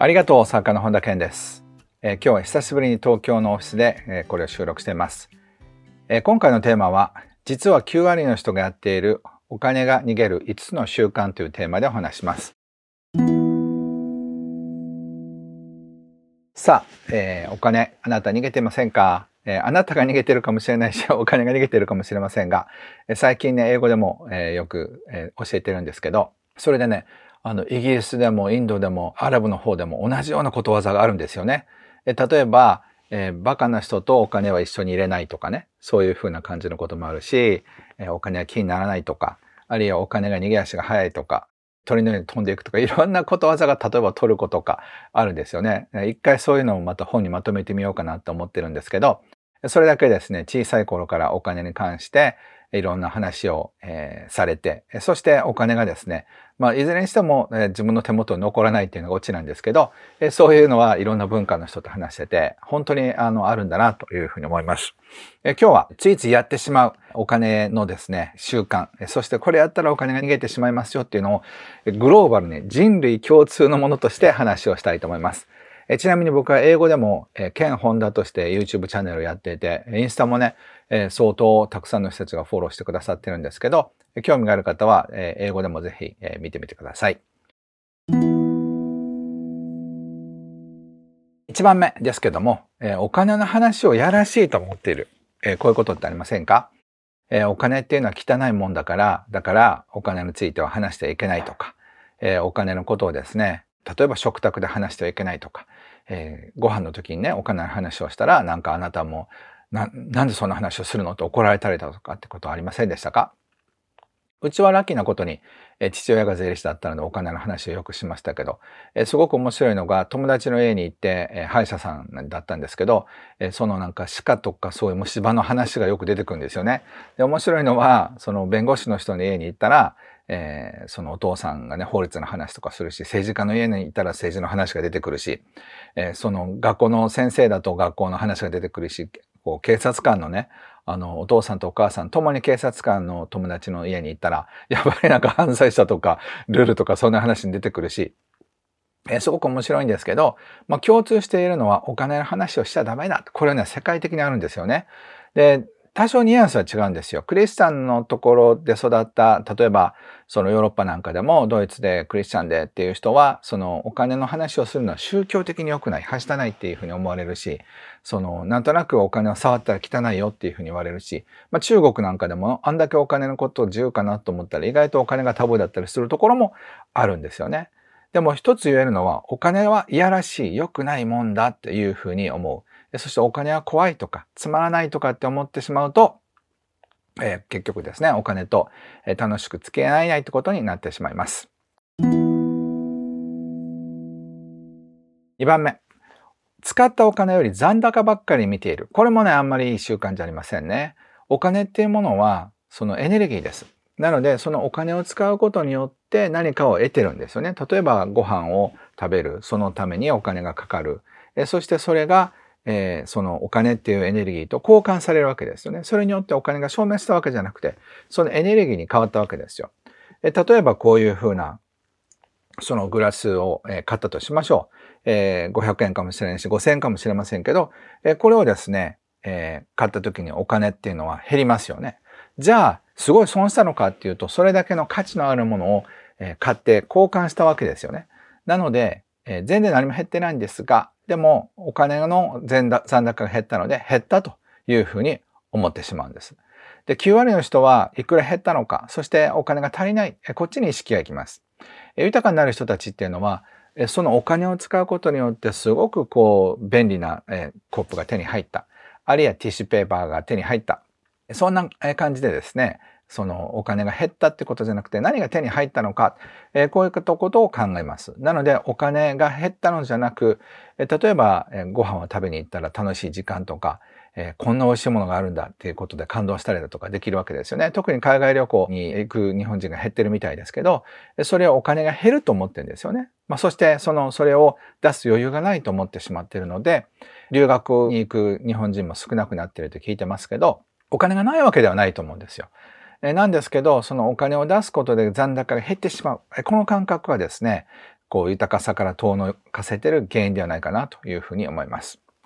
ありがとう、作家の本田健です。今日は久しぶりに東京のオフィスで、これを収録しています。今回のテーマは、実は9割の人がやっているお金が逃げる5つの習慣というテーマでお話します。さあ、お金、あなた逃げてませんか？あなたが逃げてるかもしれないし、お金が逃げてるかもしれませんが、最近ね、英語でも、よく、教えてるんですけど、それでね、イギリスでもインドでもアラブの方でも同じようなことわざがあるんですよね。例えば、バカな人とお金は一緒に入れないとかね、そういう風な感じのこともあるし、お金は気にならないとか、あるいはお金が逃げ足が速いとか、鳥のように飛んでいくとか、いろんなことわざが例えばトルコとかあるんですよね。一回そういうのをまた本にまとめてみようかなと思ってるんですけど、それだけですね、小さい頃からお金に関していろんな話を、されて、そしてお金がですね、いずれにしても、自分の手元に残らないっていうのがオチなんですけど、そういうのはいろんな文化の人と話してて、本当にあるんだなというふうに思います。今日はついついやってしまうお金のですね、習慣、そしてこれやったらお金が逃げてしまいますよっていうのをグローバルに人類共通のものとして話をしたいと思います。ちなみに僕は英語でも、ケン・ホンダとして YouTube チャンネルをやっていて、インスタもね、相当たくさんの人たちがフォローしてくださってるんですけど、興味がある方は、英語でもぜひ、見てみてください。1番目ですけども、お金の話をやらしいと思っている。こういうことってありませんか？お金っていうのは汚いもんだからお金については話してはいけないとか、お金のことをですね、例えば食卓で話してはいけないとか、ご飯の時にね、お金の話をしたら、なんかあなたも、なんでそんな話をするのと怒られたりだとかってことはありませんでしたか？うちはラッキーなことに、父親が税理士だったのでお金の話をよくしましたけど、すごく面白いのが友達の家に行って、歯医者さんだったんですけど、そのなんか歯科とかそういう虫歯の話がよく出てくるんですよね。で、面白いのは、その弁護士の人の家に行ったら、そのお父さんがね、法律の話とかするし、政治家の家に行ったら政治の話が出てくるし、その学校の先生だと学校の話が出てくるし、こう警察官のね、お父さんとお母さん、共に警察官の友達の家に行ったら、やっぱりなんか犯罪者とか、ルールとかそんな話に出てくるし、すごく面白いんですけど、共通しているのはお金の話をしちゃダメだ。これはね、世界的にあるんですよね。で、多少ニュアンスは違うんですよ。クリスチャンのところで育った、例えば、そのヨーロッパなんかでも、ドイツでクリスチャンでっていう人は、そのお金の話をするのは宗教的に良くない、はしたないっていうふうに思われるし、なんとなくお金を触ったら汚いよっていうふうに言われるし、中国なんかでも、あんだけお金のことを自由かなと思ったら、意外とお金がタブーだったりするところもあるんですよね。でも一つ言えるのは、お金はいやらしい、良くないもんだっていうふうに思う。そしてお金は怖いとか、つまらないとかって思ってしまうと、結局ですね、お金と楽しく付き合えないってことになってしまいます。2番目。使ったお金より残高ばっかり見ている。これもね、あんまりいい習慣じゃありませんね。お金っていうものは、そのエネルギーです。なので、そのお金を使うことによって何かを得てるんですよね。例えば、ご飯を食べる。そのためにお金がかかる。そしてそれが、そのお金っていうエネルギーと交換されるわけですよね。それによってお金が消滅したわけじゃなくて、そのエネルギーに変わったわけですよ。例えばこういうふうな、そのグラスを買ったとしましょう。500円かもしれないし、5000円かもしれませんけど、これをですね、買った時にお金っていうのは減りますよね。じゃあ、すごい損したのかっていうと、それだけの価値のあるものを買って交換したわけですよね。なので、全然何も減ってないんですが、でもお金の残高が減ったので減ったというふうに思ってしまうんです。で、9割の人はいくら減ったのか、そしてお金が足りない、こっちに意識がいきます。豊かになる人たちっていうのは、そのお金を使うことによってすごくこう便利なコップが手に入った。あるいはティッシュペーパーが手に入った。そんな感じでですね、そのお金が減ったってことじゃなくて何が手に入ったのか、こういうことを考えます。なのでお金が減ったのじゃなく、例えばご飯を食べに行ったら楽しい時間とか、こんな美味しいものがあるんだっていうことで感動したりだとかできるわけですよね。特に海外旅行に行く日本人が減ってるみたいですけど、それはお金が減ると思ってるんですよね。そしてそれを出す余裕がないと思ってしまっているので、留学に行く日本人も少なくなっていると聞いてますけど、お金がないわけではないと思うんですよ。なんですけど、そのお金を出すことで残高が減ってしまう。この感覚はですね、 こう豊かさから遠のかせてる原因ではないかなというふうに思います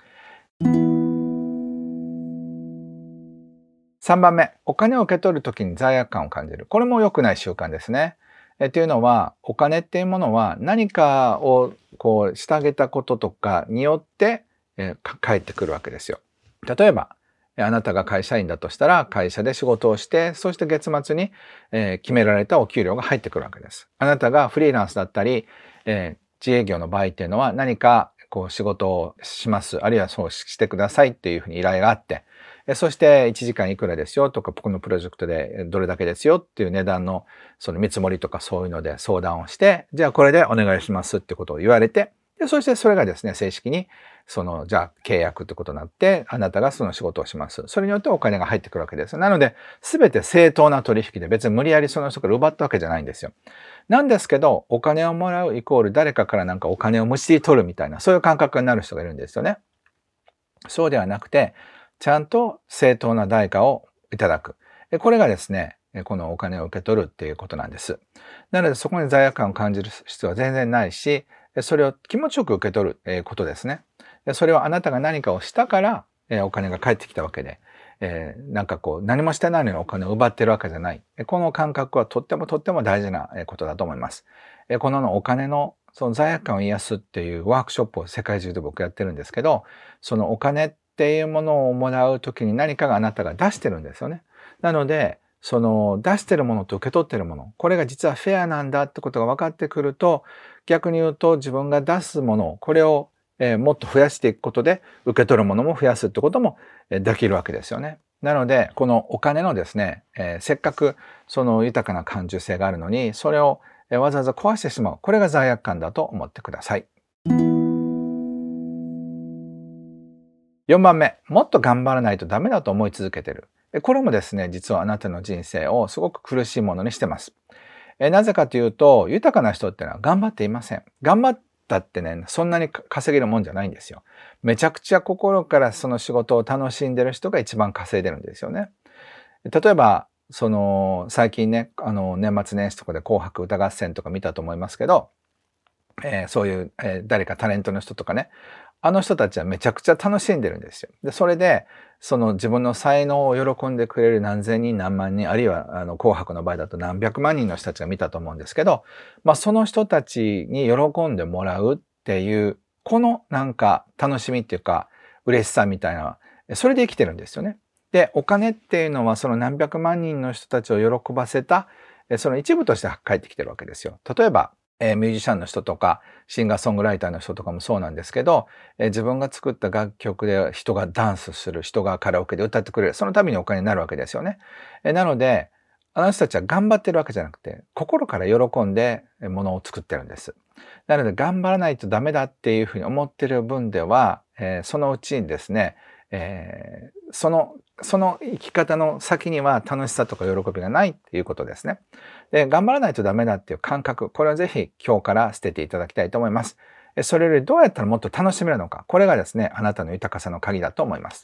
。3番目、お金を受け取るときに罪悪感を感じる。これも良くない習慣ですね。というのは、お金っていうものは何かをこうしてあげたこととかによって返ってくるわけですよ。例えば、あなたが会社員だとしたら、会社で仕事をして、そして月末に決められたお給料が入ってくるわけです。あなたがフリーランスだったり、自営業の場合っていうのは何かこう仕事をします、あるいはそうしてくださいっていうふうに依頼があって、そして1時間いくらですよとか、このプロジェクトでどれだけですよっていう値段のその見積もりとかそういうので相談をして、じゃあこれでお願いしますってことを言われて、でそしてそれがですね、正式にじゃあ契約ってことになって、あなたがその仕事をします。それによってお金が入ってくるわけです。なので、すべて正当な取引で別に無理やりその人から奪ったわけじゃないんですよ。なんですけど、お金をもらうイコール誰かからなんかお金をむしり取るみたいな、そういう感覚になる人がいるんですよね。そうではなくて、ちゃんと正当な代価をいただく。これがですね、このお金を受け取るっていうことなんです。なので、そこに罪悪感を感じる必要は全然ないし、それを気持ちよく受け取ることですね。それはあなたが何かをしたから、お金が返ってきたわけで、なんかこう何もしてないのにお金を奪ってるわけじゃない。この感覚はとっても大事なことだと思います。このお金のその罪悪感を癒すっていうワークショップを世界中で僕やってるんですけど、そのお金っていうものをもらうときに何かがあなたが出してるんですよね。なので、その出してるものと受け取ってるもの、これが実はフェアなんだってことが分かってくると、逆に言うと自分が出すもの、これをもっと増やしていくことで受け取るものも増やすってこともできるわけですよね。なので、このお金のですね、せっかくその豊かな感受性があるのに、それをわざわざ壊してしまう。これが罪悪感だと思ってください。4番目、もっと頑張らないとダメだと思い続けてる。これもですね、実はあなたの人生をすごく苦しいものにしてます。なぜかというと、豊かな人っていうのは頑張っていません。頑張ったってね、そんなに稼げるもんじゃないんですよ。めちゃくちゃ心からその仕事を楽しんでる人が一番稼いでるんですよね。例えば、最近ね、年末年始とかで紅白歌合戦とか見たと思いますけど、そういう、誰かタレントの人とかね、あの人たちはめちゃくちゃ楽しんでるんですよ。で、それで、その自分の才能を喜んでくれる何千人何万人、あるいは紅白の場合だと何百万人の人たちが見たと思うんですけど、その人たちに喜んでもらうっていう、このなんか楽しみっていうか、嬉しさみたいな、それで生きてるんですよね。で、お金っていうのはその何百万人の人たちを喜ばせた、その一部として返ってきてるわけですよ。例えば、ミュージシャンの人とか、シンガーソングライターの人とかもそうなんですけど、自分が作った楽曲で人がダンスする、人がカラオケで歌ってくれる、そのためにお金になるわけですよね。なので、あの人たちは頑張ってるわけじゃなくて、心から喜んでものを作ってるんです。なので、頑張らないとダメだっていうふうに思ってる分では、そのうちにですね、その生き方の先には楽しさとか喜びがないっていうことですね。で、頑張らないとダメだっていう感覚、これはぜひ今日から捨てていただきたいと思います。それよりどうやったらもっと楽しめるのか、これがですね、あなたの豊かさの鍵だと思います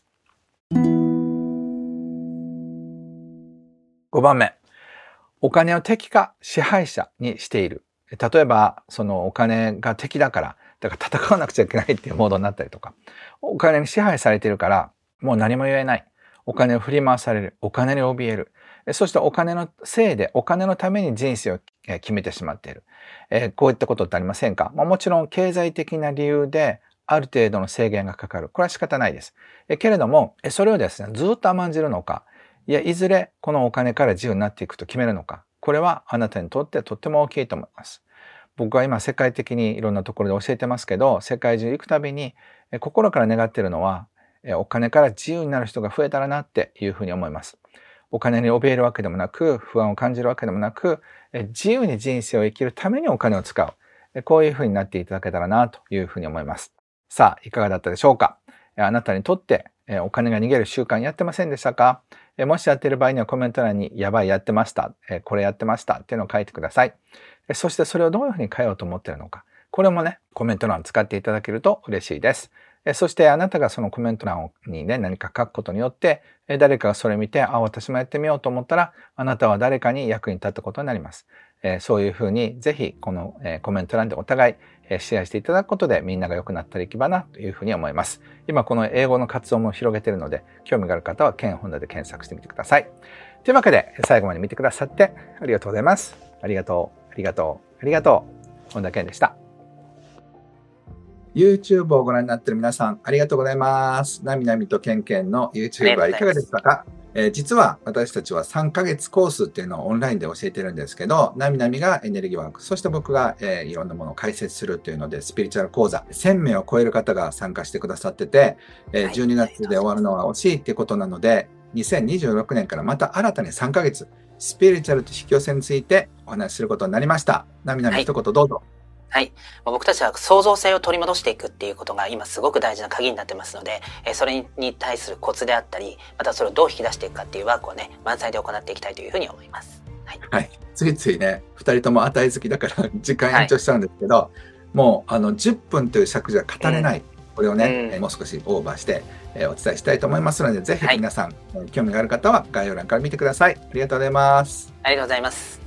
。5番目、お金を敵か支配者にしている。例えば、そのお金が敵だから、だから戦わなくちゃいけないっていうモードになったりとか、お金に支配されているから、もう何も言えない。お金を振り回される。お金に怯える。そしてお金のせいで、お金のために人生を決めてしまっている。こういったことってありませんか？もちろん経済的な理由である程度の制限がかかる。これは仕方ないです。けれども、それをですね、ずっと甘んじるのか、いや、いずれこのお金から自由になっていくと決めるのか、これはあなたにとってとっても大きいと思います。僕は今世界的にいろんなところで教えてますけど、世界中行くたびに心から願っているのは、お金から自由になる人が増えたらなっていうふうに思います。お金に怯えるわけでもなく、不安を感じるわけでもなく、自由に人生を生きるためにお金を使う。こういうふうになっていただけたらなというふうに思います。さあ、いかがだったでしょうか？あなたにとってお金が逃げる習慣やってませんでしたか？もしやっている場合にはコメント欄にやばいやってました、これやってましたっていうのを書いてください。そしてそれをどういうふうに変えようと思っているのか。これもね、コメント欄使っていただけると嬉しいです。 そしてあなたがそのコメント欄にね、何か書くことによって、誰かがそれを見て、あ、私もやってみようと思ったら、あなたは誰かに役に立ったことになります。そういうふうに、ぜひこのコメント欄でお互いシェアしていただくことで、みんなが良くなったらいけばなというふうに思います。今この英語の活動も広げているので、興味がある方はケン・ホンダで検索してみてください。というわけで、最後まで見てくださってありがとうございます。ありがとう、ありがとう、ありがとう。本田健でした。YouTube をご覧になっている皆さん、ありがとうございます。なみなみとケンケンの YouTube はいかがでしたか？実は私たちは3ヶ月コースっていうのをオンラインで教えてるんですけど、なみなみがエネルギーワーク、そして僕が、いろんなものを解説するっていうので、スピリチュアル講座、1000名を超える方が参加してくださってて、12月で終わるのは惜しいっていうことなので、2026年からまた新たに3ヶ月、スピリチュアルと引き寄せについてお話しすることになりました。なみなみ一言どうぞ。 はい。僕たちは創造性を取り戻していくっていうことが今すごく大事な鍵になってますので、それに対するコツであったり、またそれをどう引き出していくかっていうワークをね、満載で行っていきたいというふうに思います。はい。 はい、ついついね、2人とも値好きだから時間延長しちゃうんですけど、もう10分という尺じゃ語れない。これをね、もう少しオーバーして、お伝えしたいと思いますので、ぜひ皆さん、興味がある方は概要欄から見てください。ありがとうございます。 ありがとうございます。